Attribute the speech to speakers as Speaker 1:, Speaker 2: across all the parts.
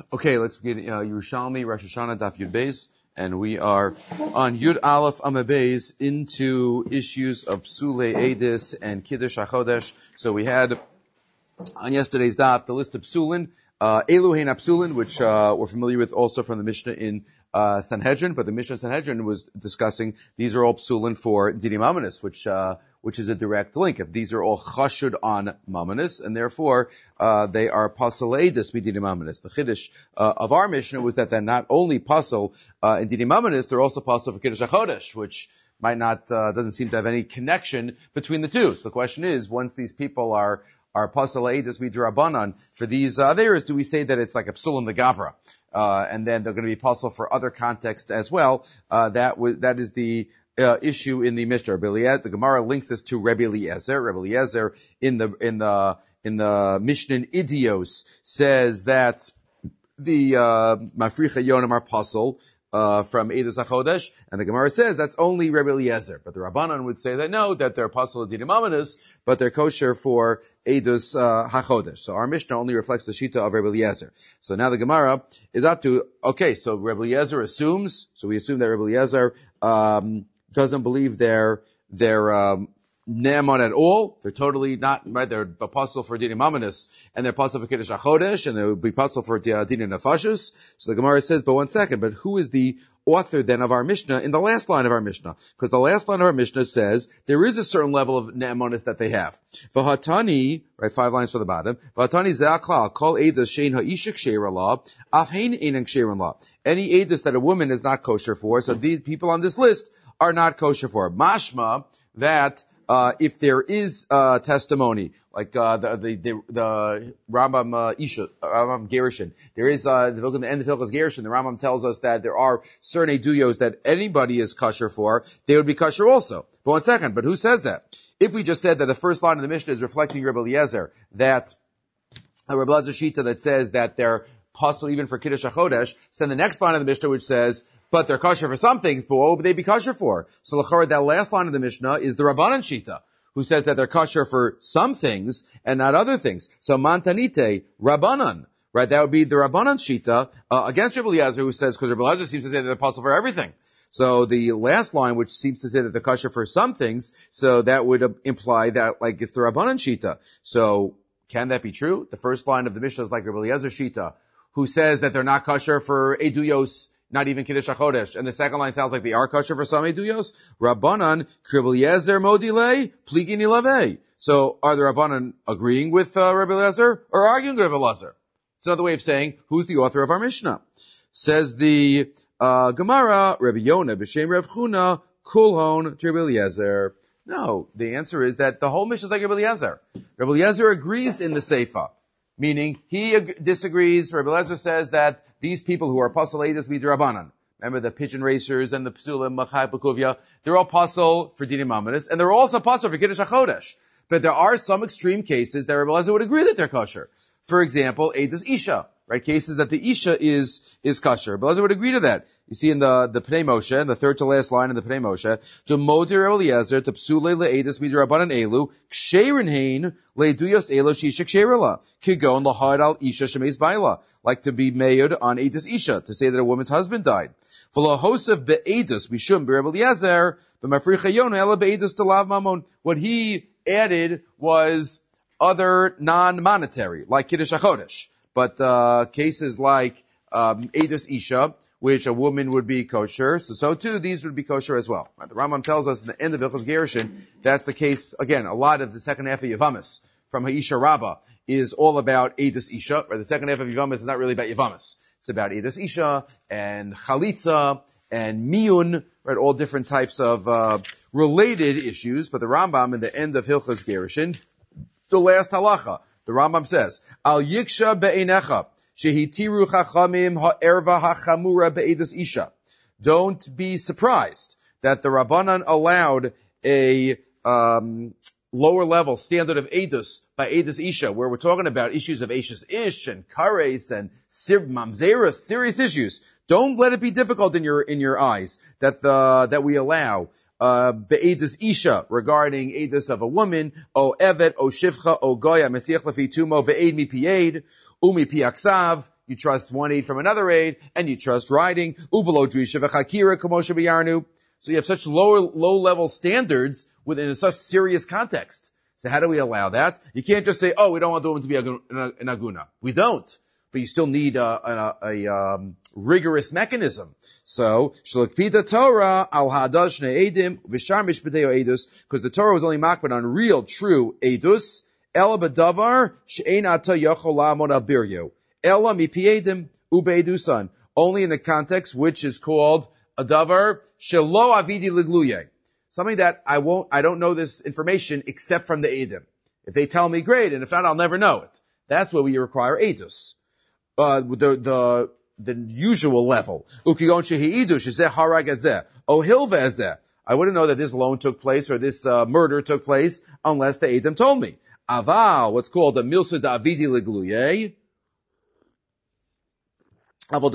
Speaker 1: Okay, let's begin Yerushalmi, Rosh Hashanah, Daf Yud Beis, and we are on Yud Aleph Amud Beis into issues of Psulei Eidis and Kiddush HaChodesh. So we had on yesterday's daf the list of Psulin, Elu Hein Psulin, which we're familiar with also from the Mishnah in Sanhedrin, but the Mishnah in Sanhedrin was discussing these are all Psulin for Dinim Mamonis, which is a direct link. If these are all chashud on Mamonis, and therefore they are pasal eidus midinim Mamonis. The chiddush of our Mishnah was that they're not only pasal in Dinim Mamonis, they're also pasal for Kiddush HaChodesh, which might not doesn't seem to have any connection between the two. So the question is, once these people are pasal eidus midrabanan for these others, do we say that it's like a psulim the gavra, and then they're going to be pasal for other context as well? That is the issue in the Mishnah. The Gemara links this to Rebbe Eliezer. Rebbe Eliezer in the Mishnah in Idios says that the Mafricha Yonam are pasal from Eidos HaChodesh, and the Gemara says that's only Rebbe Eliezer. But the Rabbanan would say that no, that they're pasal Dinim Mamonis, but they're kosher for Eidos HaChodesh. So our Mishnah only reflects the Shita of Rebbe Eliezer. So now the Gemara is up to, okay, so Rebbe Eliezer assumes, so we assume that Rebbe Eliezer doesn't believe they're Ne'eman at all. They're totally not, right? They're apostle for Dinim Mamonis, and they're apostle for Kiddush HaChodesh, and they would be apostle for Dinim Nefashos. So the Gemara says, but one second, but who is the author then of our Mishnah in the last line of our Mishnah? Because the last line of our Mishnah says there is a certain level of Ne'emanis that they have. V'hatani, right, 5 lines from the bottom. V'hatani ze'akla, kol eidos shein ha'ishik she'er la, af hein einan she'er la. Any eidos that a woman is not kosher for, so these people on this list are not kosher for. Mashma, that if there is testimony, like the Rambam Rambam Gerushin, there is the end of Hilchos Gerushin. The Rambam tells us that there are certain eduyos that anybody is kosher for, they would be kosher also. But one second, but who says that? If we just said that the first line of the Mishnah is reflecting Rebbe Eliezer, that Rebbe Eliezer Shita that says that they're possible even for Kiddush HaChodesh, so then the next line of the Mishnah which says, but they're kosher for some things, but what would they be kosher for? So l'chorah, that last line of the Mishnah is the Rabbanan Shita, who says that they're kosher for some things and not other things. So mantanite, Rabbanan, right? That would be the Rabbanan Shita against Rebbe Eliezer, who says, because Rebbe Eliezer seems to say that they're possible for everything. So the last line, which seems to say that they're kosher for some things, so that would imply that like it's the Rabbanan Shita. So can that be true? The first line of the Mishnah is like Rebbe Eliezer Shita, who says that they're not kosher for eduyos, not even Kiddush HaChodesh. And the second line sounds like they are kosher for some eduyos. Rabbanan, Rebbe Eliezer modile, pligin ilavei. So are the Rabbanan agreeing with Rebbe Eliezer or arguing with Rebbe Eliezer? It's another way of saying, who's the author of our Mishnah? Says the Gemara, Rebbe Yonah, b'shem Reb Chuna, kulhon to Rebbe Eliezer. No, the answer is that the whole Mishnah is like Rebbe Eliezer. Rebbe Eliezer agrees in the Seifa. Meaning, he disagrees. Rebbe Eliezer says that these people who are pasal eidus midrabanan, remember the pigeon racers and the psulim, machai pekuvia, they're all pasal for dinim mamonis, and they're also pasal for Kiddush HaChodesh. But there are some extreme cases that Rebbe Eliezer would agree that they're kosher. For example, eidus isha, right? Cases that the isha is kosher. Rebbe Eliezer would agree to that. You see in the Pnei Moshe, in the third to last line in the Pnei Moshe, to modir Rebbe Eliezer, to psulei le'edus midrabanan elu, ksherin hein, le'eduyos elu shisha ksherila, kigon lahad al isha shemeis baila, like to be made on edus isha, to say that a woman's husband died. V'lohosef be'edus, mishum be'Rebbe Eliezer, b'mafricha yonah ela be'edus talav mamon. What he added was other non-monetary, like Kiddush HaChodesh. But cases like edus isha, which a woman would be kosher, so too these would be kosher as well. Right? The Rambam tells us in the end of Hilchos Gerushin, that's the case, again, a lot of the second half of Yevamis from Ha'isha Rabbah is all about Eidus Isha, right? The second half of Yevamis is not really about Yevamis. It's about Eidus Isha and Chalitza and Miyun, right? All different types of related issues, but the Rambam in the end of Hilchos Gerushin, the last halacha, the Rambam says, Al Yiksha Be'enecha, Shehitiru chachamim ha'erva ha'chamura be'edus isha. Don't be surprised that the Rabbanan allowed a lower level standard of edus by edus isha, where we're talking about issues of ashes ish and kares and mamzeras, serious issues. Don't let it be difficult in your eyes that we allow be'edus isha regarding edus of a woman, o evet, o shivcha, o goya, mesiach lefi tumo ve'ed mi pied. Umi piaksav, you trust one aid from another aid, and you trust riding. Ubalo drisha v'chakira kamosha b'yarnu. So you have such low-level standards within such serious context. So how do we allow that? You can't just say, oh, we don't want the woman to be an aguna. We don't. But you still need a rigorous mechanism. So, shlokpita Torah al hadash ne'edim v'shar mishpateo edus, because the Torah was only makbid on real, true edus, ela b'davar she'ein ata yachol la'amod al biryo, ela mipi edim ube'edusan, only in the context which is called a davar shelo avidi ligluye, something that I don't know this information except from the edim. If they tell me, great, and if not, I'll never know it. That's where we require edus. The usual level. I wouldn't know that this loan took place or this murder took place unless the Edom told me. Aval, what's called a milsa da'avidi legluye. But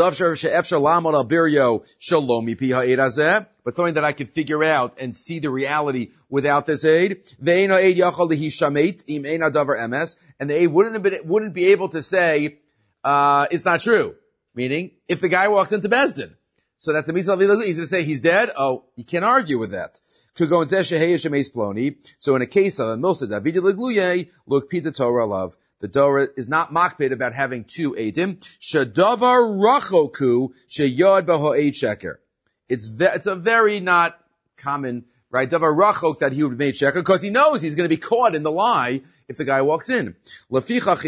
Speaker 1: something that I can figure out and see the reality without this aid. And the aid wouldn't be able to say, it's not true. Meaning, if the guy walks into Bezdin, so that's the mitzvah. He's going to say he's dead. Oh, you can't argue with that. So in a case of a milsa David legluye, look Peter Torah love. The Torah is not makpid about having two edim. Shadavar rachoku sheyod b'ho'ed sheker. It's a very not common, right? Davar rachok that he would make sheker because he knows he's going to be caught in the lie if the guy walks in. That's why the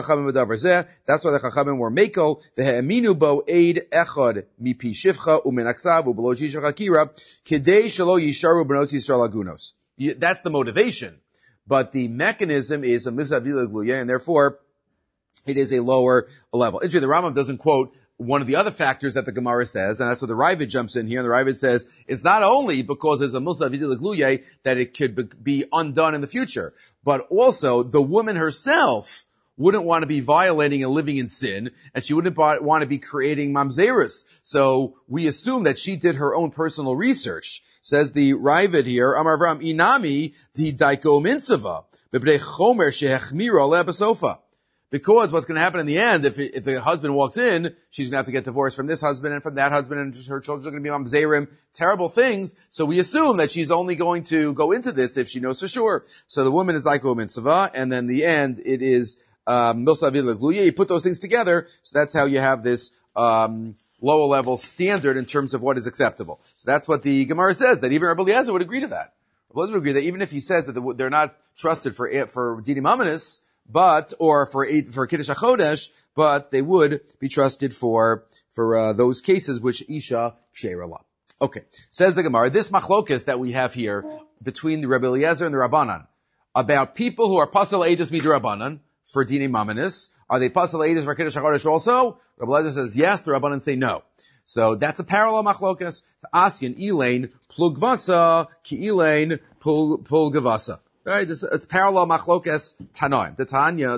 Speaker 1: Chachamim were mekel v'he'eminu bo eid echad mipi shivcha u'menaksav u'belo jisha chakira kidei shelo yisharu b'nos Yisrael agunos. That's the motivation, but the mechanism is a mitzvah gluya, and therefore it is a lower level. Actually, the Rambam doesn't quote one of the other factors that the Gemara says, and that's what the Ravid jumps in here, and the Ravid says, it's not only because there's a Musa Vidil Gluye that it could be undone in the future, but also the woman herself wouldn't want to be violating and living in sin, and she wouldn't want to be creating mamzerus. So we assume that she did her own personal research. Says the Ravid here, Amar Avram, Inami di daiko minsava, b'bnei chomer shehechmira le'abasofa. Because what's going to happen in the end, if the husband walks in, she's going to have to get divorced from this husband and from that husband, and her children are going to be mamzerim, terrible things. So we assume that she's only going to go into this if she knows for sure. So the woman is like mitzvah, and then the end, it is milsa avila gluya. You put those things together, so that's how you have this lower level standard in terms of what is acceptable. So that's what the Gemara says, that even Rabbi Eliezer would agree to that. Rabbi Eliezer would agree that even if he says that they're not trusted for dinim amanis, or for Kiddush HaChodesh, but they would be trusted for those cases which Isha Ksheira La. Okay. Says the Gemara, this machlokas that we have here between the Rebbe Eliezer and the Rabbanan, about people who are pasal eidus midrabanan for dinim amanis, are they pasal eidus for Kiddush HaChodesh also? Rebbe Eliezer says yes, the Rabbanan say no. So that's a parallel machlokas. Asyan Elaine plugvasa ki Elaine pulgavasa. Right, it's parallel machlokas tanoim. The Tani,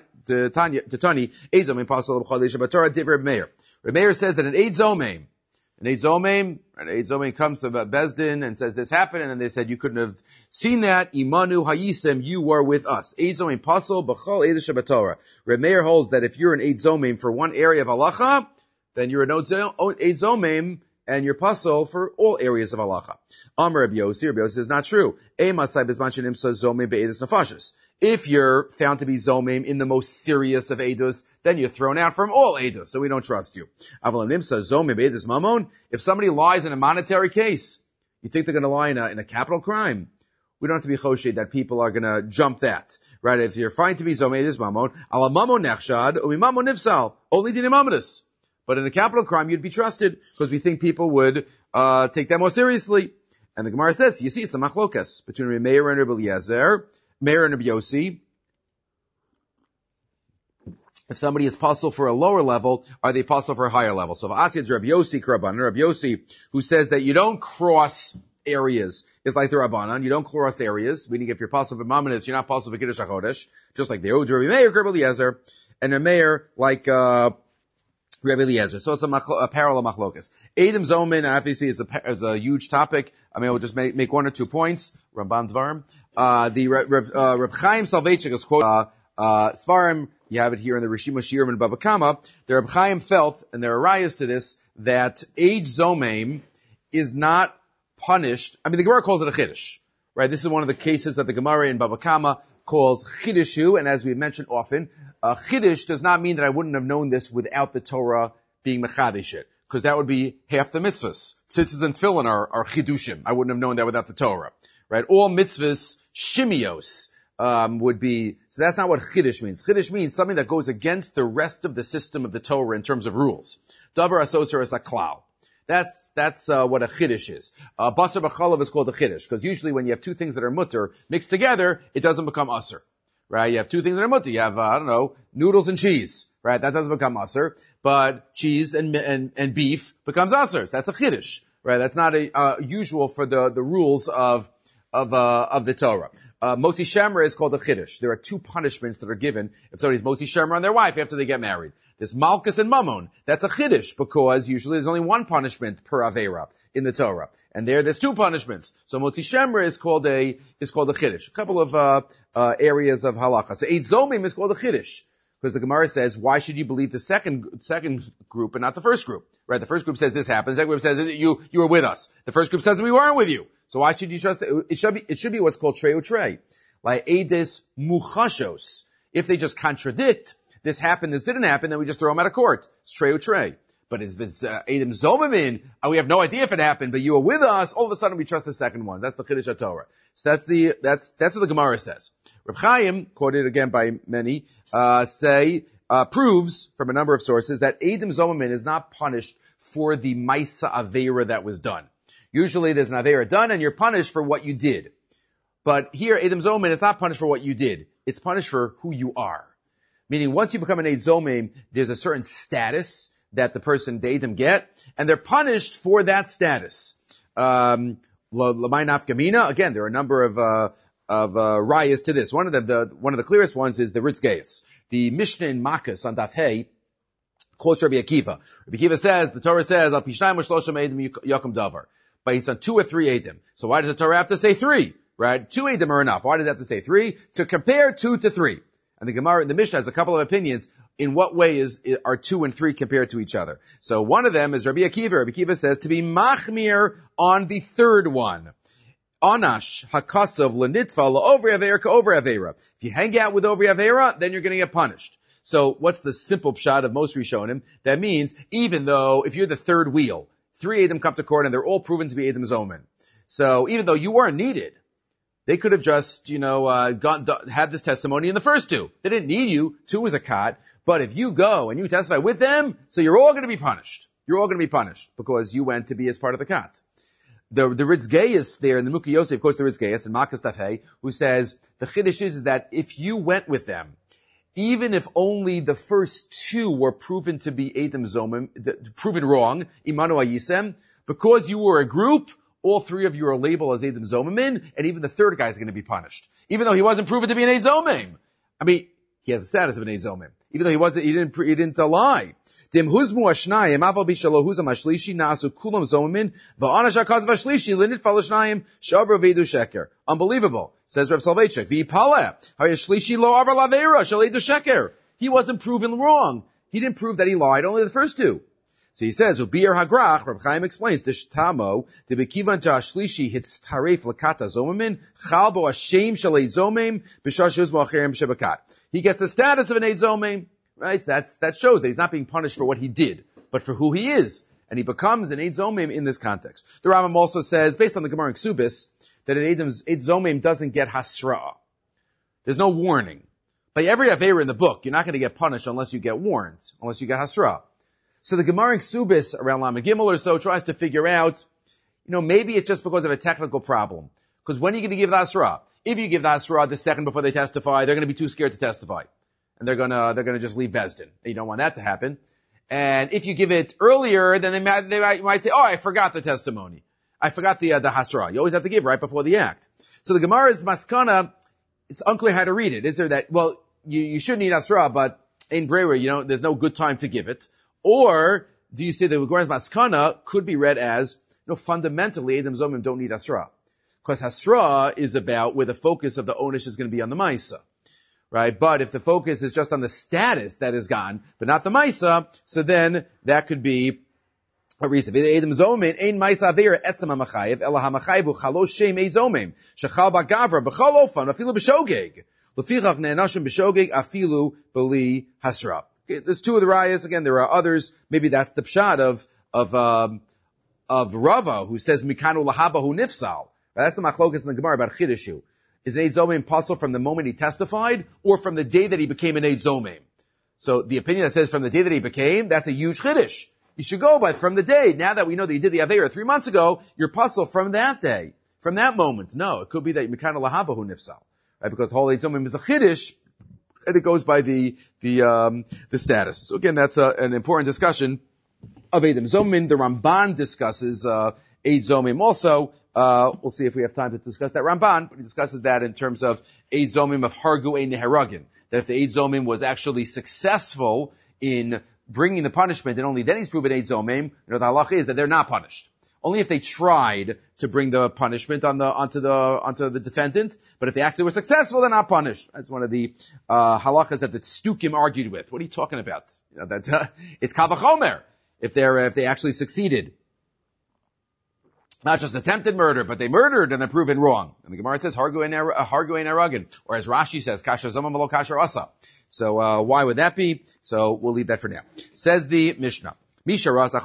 Speaker 1: Eid Zomim, Pasal of Chadei Shabbatorah, Divrei Meir. Meir says that an Eid Zomim comes to Bezdin and says this happened, and then they said you couldn't have seen that. Imanu Hayisem, you were with us. Eid Zomim, Pasal B'chol Eid Shabbatorah. Meir holds that if you're an Eid Zomim for one area of halacha, then you're an Eid Zomim, and your pasal for all areas of halacha. Amar Rabbi Yossi is not true. If you're found to be zomim in the most serious of edus, then you're thrown out from all edus, so we don't trust you. If somebody lies in a monetary case, you think they're going to lie in a capital crime? We don't have to be choshed that people are going to jump that, right? If you're found to be zomim edus mamon, ala mamon nechshad, umi mamon nifsal, only dinim amadus. But in a capital crime, you'd be trusted, because we think people would take that more seriously. And the Gemara says, you see, it's a machlokas between Meir and Rabbi Eliezer, Meir and Rabbi Yossi. If somebody is puzzle for a lower level, are they puzzle for a higher level? So if Asyad's Rabbi Yossi, Rabbi Yossi, who says that you don't cross areas, it's like the Rabbanan, you don't cross areas, meaning if you're puzzle for Mamanis, you're not puzzle for Kiddush HaChodesh, just like the Rabbi Meir, Rabbi Eliezer, and a Meir like Rabbi Eliezer. So it's a parallel machlokas. Edom Zomin, obviously, is a huge topic. I mean, we'll just make one or 2 points. Ramban Dvarim. The Reb Chaim Soloveitchik is quote, Svarim you have it here in the Rishima Shirim and Baba Kama, the Reb Chaim felt, and there are rayas to this, that Eid Zomeim is not punished. I mean, the Gemara calls it a Chiddush, right? This is one of the cases that the Gemara in Baba Kama calls Chiddushu, and as we mentioned often, Chiddush does not mean that I wouldn't have known this without the Torah being Mechadesh it, because that would be half the mitzvahs. Tzitzis and tefillin are Chiddushim. I wouldn't have known that without the Torah, right? All mitzvahs, shimios, would be, so that's not what Chiddush means. Chiddush means something that goes against the rest of the system of the Torah in terms of rules. Davar asoser is a klal. That's what a Chiddush is. Basar b'chalav is called a Chiddush, because usually when you have two things that are mutter mixed together, it doesn't become usr. Right? You have two things that are mutter. You have, noodles and cheese. Right? That doesn't become usr. But cheese and beef becomes usr. So that's a Chiddush. Right? That's not usual for the rules of the Torah. Motzi Shemra is called a Chiddush. There are two punishments that are given if somebody's Motzi Shemra on their wife after they get married. There's Malchus and Mammon. That's a Chiddush, because usually there's only one punishment per Avera in the Torah. And there's two punishments. So Motzi Shemra is called a Chiddush. A couple of areas of halakha. So Eid Zomim is called a Chiddush, because the Gemara says, why should you believe the second group and not the first group? Right? The first group says this happened. The second group says you were with us. The first group says we weren't with you. So why should you trust it? It should be what's called trei utrei. Like Eides muchashos. If they just contradict, this happened, this didn't happen, then we just throw them out of court. It's trei utrei. But if it's Eidim Zomamin, we have no idea if it happened, but you were with us, all of a sudden we trust the second one. That's the Chiddush HaTorah. So that's what the Gemara says. Reb Chaim, quoted again by many, proves from a number of sources that Eidim Zomamin is not punished for the Maisa Aveira that was done. Usually there's an Aveira done and you're punished for what you did. But here, Eidim Zomamin is not punished for what you did. It's punished for who you are. Meaning once you become an Eid Zomim, there's a certain status that the person, the Eidim get, and they're punished for that status. L'may nafkamina, again, there are a number of rayas to this. One of the clearest ones is the Ritz Gaius. The Mishnah in Makkos on Daf Hey quotes Rabbi Akiva. Rabbi Akiva says, the Torah says, Al pishnayim u'shloshim eidim yakum davar. But he's on 2 or 3 Eidim. So why does the Torah have to say 3? Right? 2 Eidim are enough. Why does it have to say 3? To compare 2 to 3. And the Gemara, the Mishnah has a couple of opinions. In what way are 2 and 3 compared to each other? So one of them is Rabbi Akiva. Rabbi Akiva says to be machmir on the third one. Anash hakasov lenitva la'ovri avera ka'ovri avera. If you hang out with ovri avera, then you're going to get punished. So what's the simple pshat of most Rishonim? That means even though if you're the third wheel, 3 Eidim come to court and they're all proven to be Eidim Zomin. So even though you weren't needed, they could have just, had this testimony in the first 2. They didn't need you. 2 was a kat. But if you go and you testify with them, so you're all going to be punished. You're all going to be punished because you went to be as part of the kat. The Ritz Gaius there in the Mukhi Yosef, of course the Ritz Gaius in Makkos Daf Hey, who says the Chiddush is that if you went with them, even if only the first 2 were proven to be Eidim Zomim, proven wrong, Imanu Ayisem, because you were a group, all 3 of you are labeled as Eidim Zomim, and even the third guy is going to be punished. Even though he wasn't proven to be an Eid Zomim. I mean, he has the status of an Eid Zomim. Even though he didn't lie. Dim huzmu ashnayim, aval bishalo huzam ashlishi, nasu kulam zomimin, va'anash hakaz vashlishi, linit falashnayim, shabra vedu sheker. Unbelievable. Says Rav Soloveitchik, v'yipaleh, hayashlishi lo avar lavera, shal edu sheker. He wasn't proven wrong. He didn't prove that he lied, only the first 2. So he says, Ubir Hagrach, Reb Chaim explains, Dishtamo, the Bekivan to Ashlishi hits Taref Lakata Zomamin, Chalbo Hashem Shalei Zomim, Bishashuz Moacherim Shebakat. He gets the status of an Eid Zomim, right? That shows that he's not being punished for what he did, but for who he is. And he becomes an Eid Zomim in this context. The Rambam also says, based on the Gemara in Ksubis, that an Eid Zomim doesn't get Hasra. There's no warning. By every Aveira in the book, you're not going to get punished unless you get warned, unless you get Hasra. So the Gemara in Ksubis, around Lamed Gimel or so, tries to figure out, maybe it's just because of a technical problem. Because when are you going to give the Asra? If you give the Asra the second before they testify, they're going to be too scared to testify. And they're going to just leave Bezdin. You don't want that to happen. And if you give it earlier, then they might say, oh, I forgot the testimony. I forgot the Hasra. You always have to give right before the act. So the Gemara's Maskana, it's unclear how to read it. Is there that, well, you should need Asra, but in Brewer, there's no good time to give it. Or do you say the Gemara's Maskana could be read as, fundamentally, Eidim Zomim don't need Hasra. Because Hasra is about where the focus of the Onish is going to be on the Maisa. right? But if the focus is just on the status that is gone, but not the Maisa, so then that could be a reason. Ein Maisa Aveira Etzem HaMachayev, Ela HaMachayev Hu Chalosh Shem Ei Zomim, Shechal Ba'Gavra, B'chol Ofan, Afilu B'Shogeg, L'fichach Ne'anashim B'Shogeg, Afilu B'li Hasra. Okay, there's two of the rayas. Again, there are others. Maybe that's the pshat of Rava, who says Mikanu Lahabahu Nifsal. That's the machlokas in the Gemara about Chidushu. Is an Eid Zomim puzzle from the moment he testified, or from the day that he became an Eid Zomim? So the opinion that says from the day that he became, that's a huge Chiddush. You should go by from the day. Now that we know that you did the Aveira 3 months ago, you're puzzle from that day, from that moment. No, it could be that Mikanu Lahabahu Nifsal, right? Because the whole Eid Zomim is a Chiddush, and it goes by the status. So again, that's an important discussion of Eid Zomim. The Ramban discusses Eid Zomim also. We'll see if we have time to discuss that Ramban, but he discusses that in terms of Eid Zomim of Hargu Ein Neharagin. That if the Eid Zomim was actually successful in bringing the punishment, and only then he's proven Eid Zomim, the halacha is that they're not punished. Only if they tried to bring the punishment onto the defendant, but if they actually were successful, they're not punished. That's one of the halachas that the Stukim argued with. What are you talking about? It's Kal Vachomer if they actually succeeded. Not just attempted murder, but they murdered and they're proven wrong. And the Gemara says Hargu Ein Haragin, or as Rashi says, Kasher Zomim V'lo Kasher Asa. So why would that be? So we'll leave that for now. Says the Mishnah. What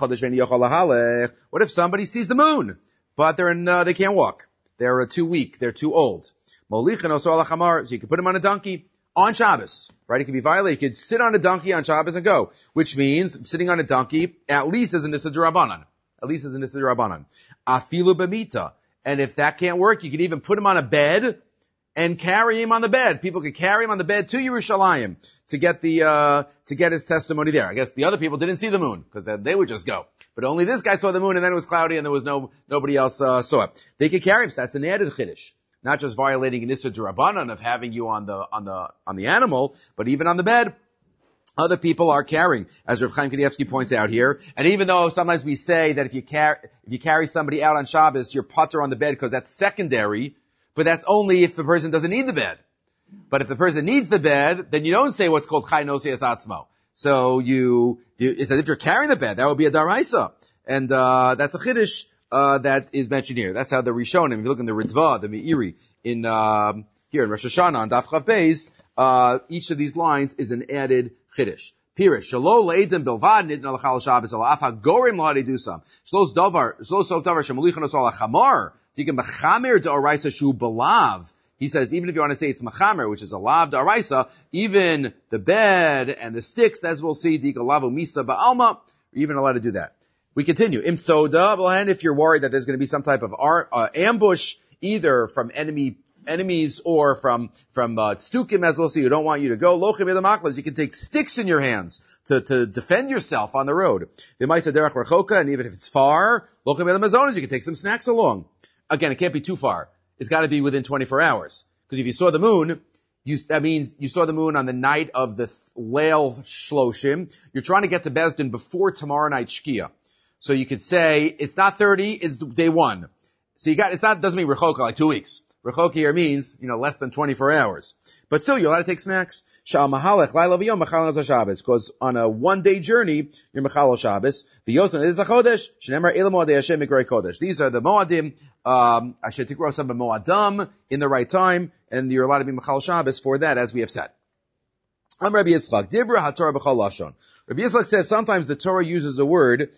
Speaker 1: if somebody sees the moon, but they can't walk? They're too weak. They're too old. So you can put them on a donkey on Shabbos, right? It can be violated. You could sit on a donkey on Shabbos and go, which means sitting on a donkey at least is an Issa D'Rabbanan. At least is an Issa D'Rabbanan. Afilu b'mita. And if that can't work, you could even put him on a bed and carry him on the bed. People could carry him on the bed to Yerushalayim to get his testimony there. I guess the other people didn't see the moon, because they would just go. But only this guy saw the moon, and then it was cloudy, and there was nobody else saw it. They could carry him, so that's an added chiddush. Not just violating an Issa D'Rabbanan of having you on the animal, but even on the bed. Other people are carrying, as Rav Chaim Kanievsky points out here. And even though sometimes we say that if you carry somebody out on Shabbos, you're putter on the bed because that's secondary, but that's only if the person doesn't need the bed. But if the person needs the bed, then you don't say what's called Chai Nosi Es Atzmo. So it's as if you're carrying the bed. That would be a Daraisa. And that's a Chiddush that is mentioned here. That's how the Rishonim, if you look in the Ritva, the Meiri, here in Rosh Hashanah on Daf Chav Beis, each of these lines is an added Chiddush. Pirish, Shalo Le'edim Bilvad Nidna L'chal Shabbos Ala Afa Gorim L'Hadidusam. Shlos Davar Shemulichan Osal Achamar Tikim Mechamer D'Oraisa Shu Belav. He says, even if you want to say it's Mechamer, which is a Lav D'Oraisa, even the bed and the sticks, as we'll see, Dika Lavu Misa Ba'alma, you're even allowed to do that. We continue. Im Soda, and if you're worried that there's going to be some type of ambush, either from enemies or from Stukim, as we'll see, who don't want you to go. Lochim Yadamaklas, you can take sticks in your hands to defend yourself on the road. And even if it's far, Lochim Yadamazonas, you can take some snacks along. Again, it can't be too far. It's got to be within 24 hours. Because if you saw the moon, that means you saw the moon on the night of the Leil Shloshim. You're trying to get to Beis Din before tomorrow night Shkia. So you could say, it's not 30, it's day 1. So doesn't mean Rechoka, like 2 weeks. Rechoka here means, less than 24 hours. But still, you're allowed to take snacks. Sha'al mahalech, laila v'yom, machal al Shabbos. Because on a 1-day journey, you're machal al Shabbos. V'yotzon, it is a chodesh. Sh'nemar elam moadei Hashem migrei kodesh. These are the moadim, asher tikro sam b'moadam, in the right time, and you're allowed to be machal Shabbos for that, as we have said. Rabbi Yitzchak, Dibra HaTorah b'chol lashon. Rabbi Yitzchak says sometimes the Torah uses a word,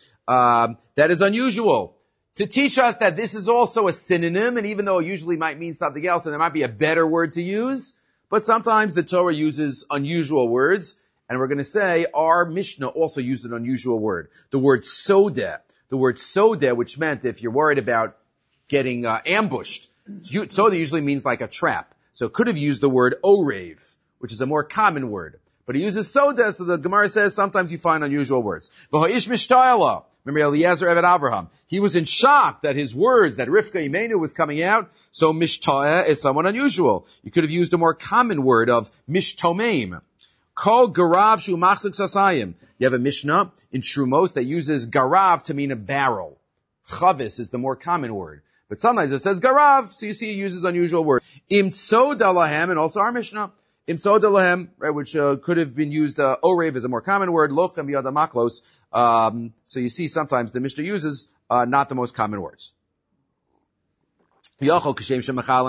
Speaker 1: that is unusual, to teach us that this is also a synonym, and even though it usually might mean something else, and there might be a better word to use, but sometimes the Torah uses unusual words, and we're going to say our Mishnah also used an unusual word. The word soda. The word soda, which meant if you're worried about getting ambushed, soda usually means like a trap. So it could have used the word orev, which is a more common word. But he uses soda, so the Gemara says sometimes you find unusual words. V'ha'ish mishtayala. Remember Eliezer Eved Avraham. He was in shock that his words, that Rivka Imenu was coming out. So mishtaya is somewhat unusual. You could have used a more common word of mishtomeim. Called garav shu machzik sasayim. You have a Mishnah in Shrumos that uses garav to mean a barrel. Chavis is the more common word. But sometimes it says garav, so you see it uses unusual words. Im tzod alahem, and also our Mishnah. Imsoda lahem, right, which could have been used, orev is a more common word, lochem biyada maklos. So you see sometimes the Mishnah uses not the most common words. You might think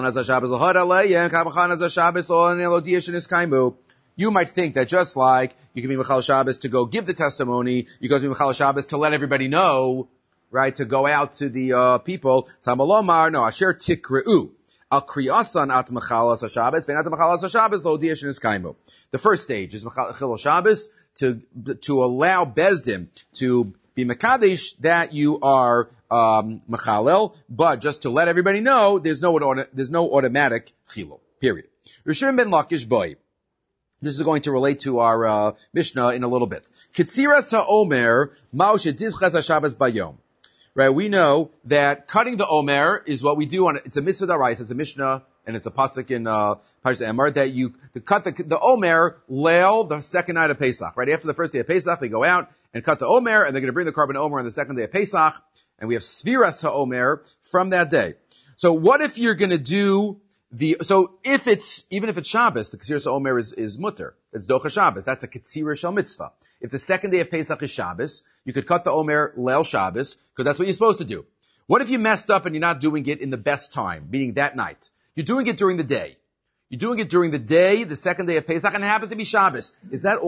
Speaker 1: that just like you can be Mechal Shabbos to go give the testimony, you go to be Mechal Shabbos to let everybody know, right, to go out to the people. Tamalomar, no, Asher Tikreu. Al Kriyasan at Mechalas HaShabbos, Ve'nat Mechalas HaShabbos, Lo Diyesh Niskaimu. The first stage is Mechal Shabbos, to allow Bezdin to be Mekadesh that you are Mechalel, but just to let everybody know, there's no automatic Chilul. Period. Rishon ben Lakish boy. This is going to relate to our Mishnah in a little bit. Ketziras ha'omer, ma'u shedidchas HaShabbos bayom. Right, we know that cutting the omer is what we do it's a mitzvah d'oraisa, it's a Mishnah, and it's a pasuk in Parashat Emor, that you cut the omer leil the second night of Pesach. Right, after the first day of Pesach, they go out and cut the omer, and they're going to bring the carbon omer on the second day of Pesach, and we have Sviras ha'omer from that day. So what if you're going to do even if it's Shabbos, the Ketziras ha'omer is mutter. It's Docha Shabbos. That's a Ketzira shel mitzvah. If the second day of Pesach is Shabbos, you could cut the omer leil Shabbos, because that's what you're supposed to do. What if you messed up and you're not doing it in the best time, meaning that night? You're doing it during the day. You're doing it during the day, the second day of Pesach, and it happens to be Shabbos. Is that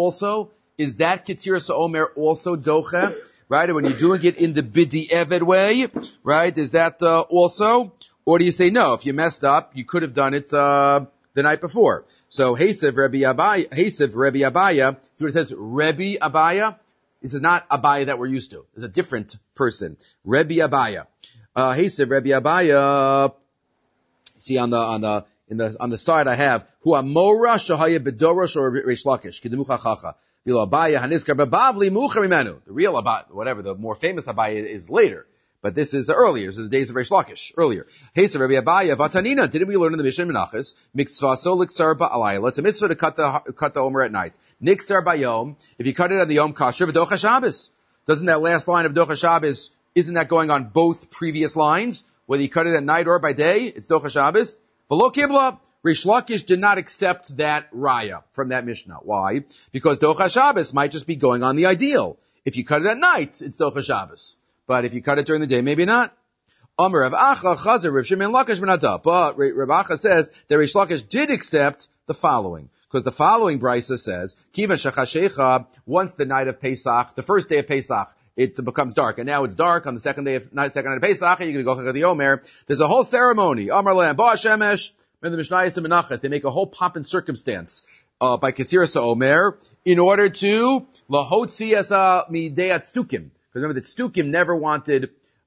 Speaker 1: Ketziras ha'omer also Docha? Right? And when you're doing it in the Bidi Eved way, right? Is that also? Or do you say no? If you messed up, you could have done it the night before. So Hesev Rebbe Abaya. See what it says? Rebbe Abaya. This is not Abaya that we're used to. It's a different person. Rebbe Abaya. Hesev Rebbe Abaya. See on the side I have Hu Amora Shahaya Bedorosh or Reish Lakish Kedemucha Chacha. Abaya Haniskar Babavli Mucha Mimenu. The real Abaya, whatever the more famous Abaya is later. But this is earlier. This is the days of Reish Lakish, earlier. Hey, so Rabbi Abaya, Vatanina, didn't we learn in the Mishnah Menachos? Mitzvaso liksar ba'alayla. It's a mitzvah to cut the omer at night. Niksar bayom. If you cut it at the Yom Kasher, v'docha Shabbos. Doesn't that last line of Docha Shabbos, isn't that going on both previous lines? Whether you cut it at night or by day, it's Docha Shabbos. V'lo kibla. Reish Lakish did not accept that raya from that Mishnah. Why? Because Docha Shabbos might just be going on the ideal. If you cut it at night, it's Docha Shabbos. But if you cut it during the day, maybe not. Amar Rav Acha Chazer Rav Shimon Lakish Benada. But Rav Acha says that Reish Lakish did accept the following, because the following brisa says, Kivan Shachashecha, once the night of Pesach, the first day of Pesach, it becomes dark, and now it's dark on the second night of Pesach, and you're going to go to the Omer. There's a whole ceremony. Amar Le'am Ba Shemesh, and the Mishnayos and Menachos, they make a whole pomp and circumstance by Ketziras ha'omer in order to lahotzi asa midei Tzdukim. Because remember that Tzdukim never wanted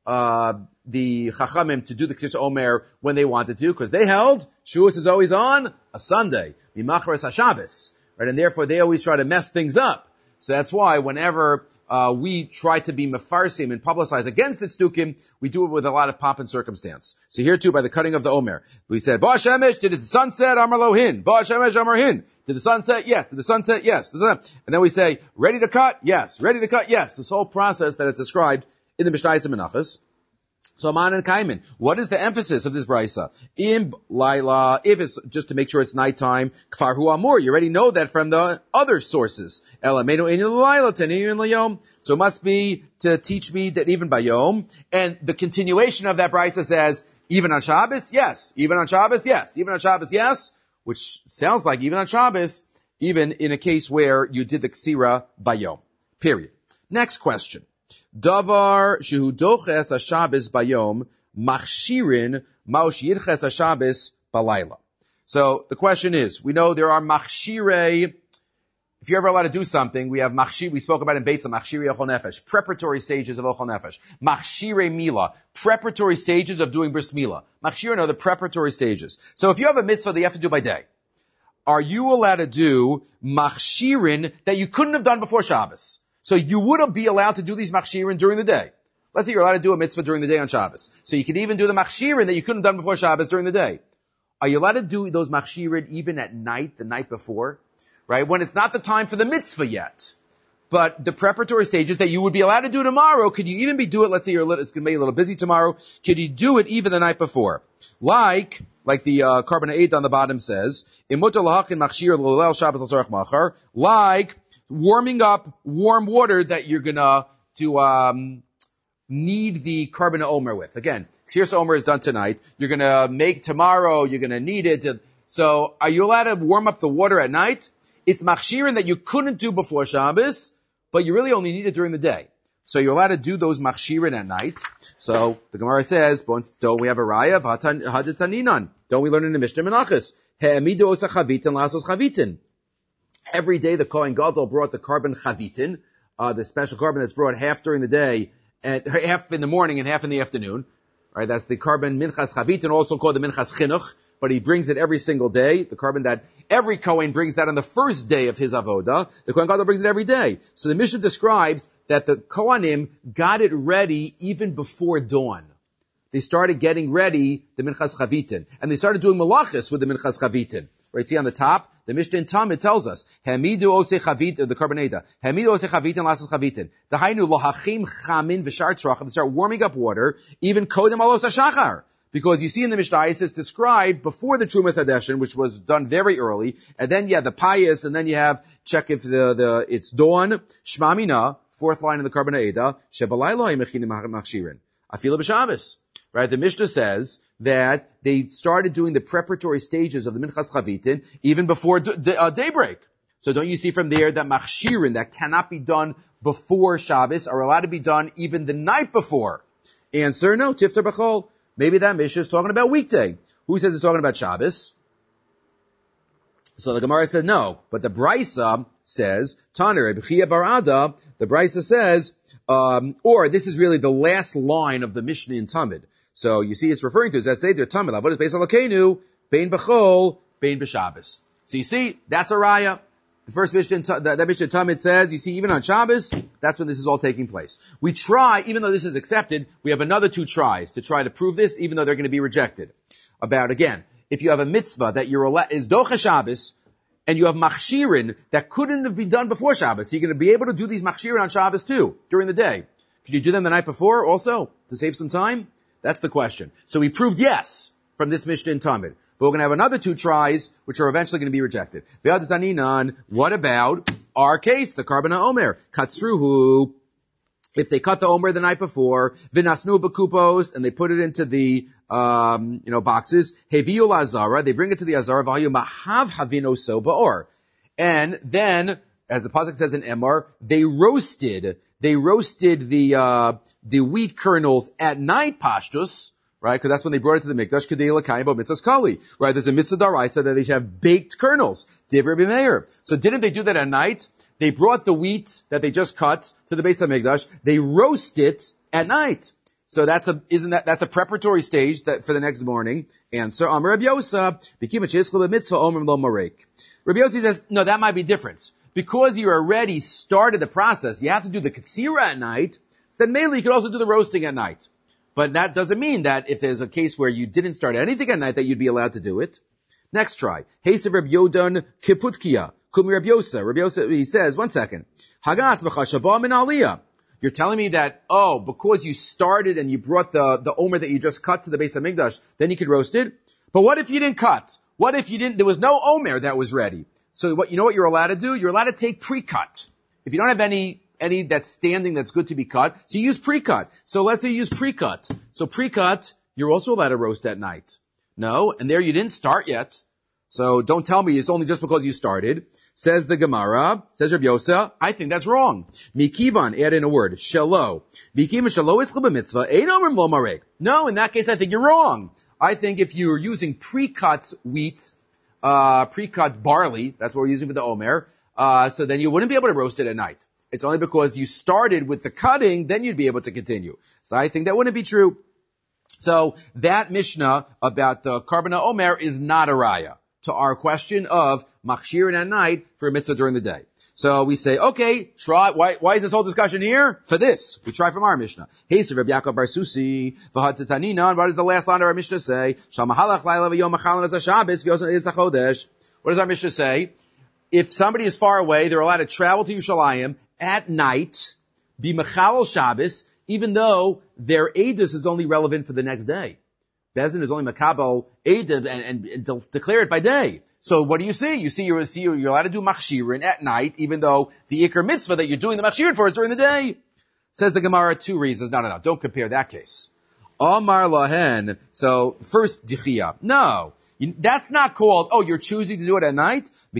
Speaker 1: the Chachamim to do the Ketziras ha'omer when they wanted to, because they held Shavuos is always on a Sunday, Mimachras HaShabbos, right? And therefore they always try to mess things up. So that's why whenever we try to be mefarsim and publicize against the Tzdukim, we do it with a lot of pomp and circumstance. So here too, by the cutting of the Omer, we said, Ba Shemesh, did the sun set? Amar lo hin. Ba Shemesh, Amar hin. Did the sun set? Yes. Did the sun set? Yes. And then we say, ready to cut? Yes. Ready to cut? Yes. This whole process that is described in the Mishnayos and Menachos. So Man and Kaiman, what is the emphasis of this brisa? Im Laila, if it's just to make sure it's nighttime, Kfar Hu Amor, you already know that from the other sources. Elamenu in Laila, Taninu in Layom. So it must be to teach me that even by Yom. And the continuation of that brisa says, even on Shabbos? Yes. Even on Shabbos? Yes. Even on Shabbos? Yes. Which sounds like even on Shabbos, even in a case where you did the Ksira by Yom. Period. Next question. Davar shehu doches HaShabbos bayom machshirin maush yidches HaShabbos balayla. So the question is, we know there are machshirei. If you're ever allowed to do something, we have machshir. We spoke about in Beitzah machshirei ochel nefesh, preparatory stages of ochel nefesh. Machshirei mila, preparatory stages of doing bris mila. Machshirei are the preparatory stages. So if you have a mitzvah that you have to do by day, are you allowed to do machshirin that you couldn't have done before Shabbos? So you would be allowed to do these machshirin during the day. Let's say you're allowed to do a mitzvah during the day on Shabbos. So you can even do the machshirin that you couldn't have done before Shabbos during the day. Are you allowed to do those machshirin even at night, the night before? Right? When it's not the time for the mitzvah yet. But the preparatory stages that you would be allowed to do tomorrow, could you even do it, let's say it's going to be a little busy tomorrow, could you do it even the night before? Like like the carbon 8 on the bottom says, like warming up warm water that you're gonna need the carbon omer with. Again, Ksiras Omer is done tonight. You're gonna make tomorrow. You're gonna need it. So, are you allowed to warm up the water at night? It's machshirin that you couldn't do before Shabbos, but you really only need it during the day. So you're allowed to do those machshirin at night. So the Gemara says, don't we have a raya? Hadetaninan. Don't we learn in the Mishnah Menachos? He'emidu osa chavitin lasos chavitin. Every day the Kohen Gadol brought the carbon chavitin, the special carbon that's brought half during the day, and half in the morning and half in the afternoon. Right, that's the carbon minchas chavitin, also called the minchas chinuch, but he brings it every single day. The carbon that every Kohen brings that on the first day of his avoda. The Kohen Gadol brings it every day. So the Mishnah describes that the Kohanim got it ready even before dawn. They started getting ready the minchas chavitin, and they started doing malachis with the minchas chavitin. Right, see on the top, the Mishnah in Talmud tells us, Hamidu osei chavit, the carbonata, Hamidu osei chavitin, lasos chavitin. Dahainu lohachim chamin v'shar tzrachim, they start warming up water, even kodem alos hashachar. Because you see in the Mishnah, it's described before the Trumas Hadeshin, which was done very early, and then you have the pious, and then you have, check if it's dawn, shmamina, fourth line in the carbonata, shebalaylo mechinim machshirin. Afila b'Shabbos. Right, the Mishnah says that they started doing the preparatory stages of the Minchas Chavitin even before daybreak. So don't you see from there that machshirin that cannot be done before Shabbos are allowed to be done even the night before? Answer, no, Tiftar B'chol. Maybe that Mishnah is talking about weekday. Who says it's talking about Shabbos? So the Gemara says no, but the Brisa says, Taner, B'chia Barada, the Brisa says, or this is really the last line of the Mishnah in Tamid. So you see it's referring to, as I say, they're Tamid, Avodas Beis Elokeinu, Bein B'chol, Bein B'Shabbos. So you see, that's a raya. The first Mishnah, that Mishnah Tamid says, you see, even on Shabbos, that's when this is all taking place. We try, even though this is accepted, we have another 2 tries to try to prove this, even though they're going to be rejected. About, again, if you have a mitzvah that is Docha Shabbos, and you have machshirin that couldn't have been done before Shabbos, so you're going to be able to do these machshirin on Shabbos too, during the day. Could you do them the night before also, to save some time? That's the question. So we proved yes from this Mishnah in Talmud. But we're going to have another 2 tries, which are eventually going to be rejected. What about our case, the carbon omer? Katsruhu, if they cut the omer the night before, vinasnu b'kupos, and they put it into the, boxes, heviu lazara, they bring it to the azara, v'hayu mahav havino so ba'or. And then, as the pasuk says in Emor, they roasted the wheat kernels at night, pashtus, right? Because that's when they brought it to the mikdash. Kedei l'kayim bo mitzvahs kali, right? There's a mitzvah daraisa that they should have baked kernels. Divrei Rabbi Meir. So didn't they do that at night? They brought the wheat that they just cut to the Beis HaMikdash. They roast it at night. So that's a preparatory stage for the next morning. Answer, Amar Rabbi Yosa, b'kim ha'chizchel b'mitzvah omer lo marek. Rabbi Yosi says, no, that might be different. Because you already started the process, you have to do the katsira at night, then mainly you could also do the roasting at night. But that doesn't mean that if there's a case where you didn't start anything at night that you'd be allowed to do it. Next try. Hesev Rabbi Yodan Kiputkia. Kumi Rabbi Yosa. Rabbi Yosa, he says, 1 second. Hagat b'chashabah min aliyah. You're telling me that, because you started and you brought the omer that you just cut to the Beis HaMikdash, then you could roast it? But what if you didn't cut? What if there was no omer that was ready? So what you're allowed to do? You're allowed to take pre-cut. If you don't have any that's standing that's good to be cut, so you use pre-cut. So let's say you use pre-cut. So pre-cut, you're also allowed to roast at night. No, and there you didn't start yet. So don't tell me it's only just because you started. Says the Gemara, says Rabbi Yosa, I think that's wrong. Mikivan, add in a word, shelo. Mikivan shelo is mitzvah, ein omer lo marek. No, in that case I think you're wrong. I think if you're using pre-cut wheat, pre-cut barley, that's what we're using for the omer, so then you wouldn't be able to roast it at night. It's only because you started with the cutting, then you'd be able to continue. So I think that wouldn't be true. So that Mishnah about the Karbana Omer is not a raya to our question of machshirin at night for a mitzvah during the day. So we say, okay, try, why is this whole discussion here? For this. We try from our Mishnah. Hey, so Rabbi Yaakov Bar Susi, v'had tetanina, what does the last line of our Mishnah say? Shamahalach laila v'yom machalon as ha-Shabbos v'yosan edis ha-Chodesh. What does our Mishnah say? If somebody is far away, they're allowed to travel to Yerushalayim at night, be mechalel Shabbos, even though their edus is only relevant for the next day. Bezin is only makabel eidim and declare it by day. So what do? You see you're allowed to do machshirin at night, even though the ikar mitzvah that you're doing the machshirin for is during the day. Says the Gemara, 2 reasons. No, don't compare that case. Amar lahen. So first dichia. No. That's not called, you're choosing to do it at night. There,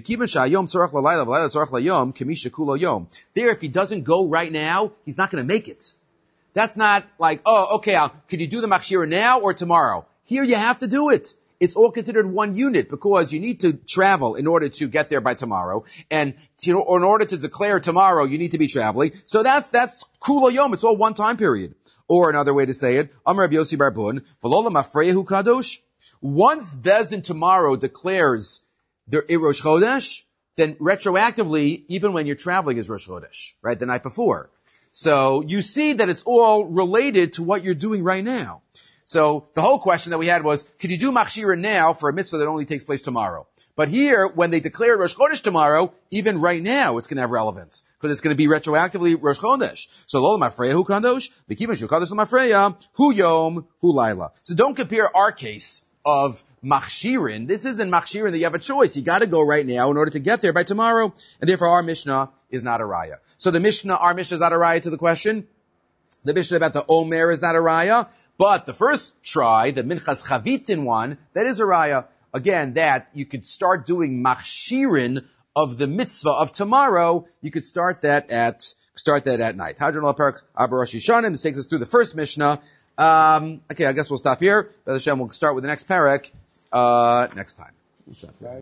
Speaker 1: if he doesn't go right now, he's not going to make it. That's not like, could you do the machshira now or tomorrow? Here you have to do it. It's all considered one unit because you need to travel in order to get there by tomorrow. And in order to declare tomorrow, you need to be traveling. So that's kula yom. It's all one time period. Or another way to say it, Amar Rabbi Yossi bar Bun, v'lo l'mafreyahu kadosh. Once Bezin tomorrow declares the Rosh Chodesh, then retroactively, even when you're traveling is Rosh Chodesh, right? The night before. So you see that it's all related to what you're doing right now. So the whole question that we had was, could you do machshira now for a mitzvah that only takes place tomorrow? But here, when they declare Rosh Chodesh tomorrow, even right now, it's going to have relevance. Because it's going to be retroactively Rosh Chodesh. So, lo l'mafreya hu kadosh, v'kivan shu kadosh l'mafreya, hu yom, hu laila. So don't compare our case of machshirin. This isn't machshirin that you have a choice. You got to go right now in order to get there by tomorrow. And therefore our Mishnah is not a raya. So our Mishnah is not a raya to the question. The Mishnah about the Omer is not a raya. But the first try, the Minchas Chavitin one, that is a raya. Again, that you could start doing machshirin of the mitzvah of tomorrow. You could start that at night. Hadron al-Parak Abarash Yishanim. This takes us through the first Mishnah. Okay, I guess we'll stop here. Hashem, we'll start with the next parak next time.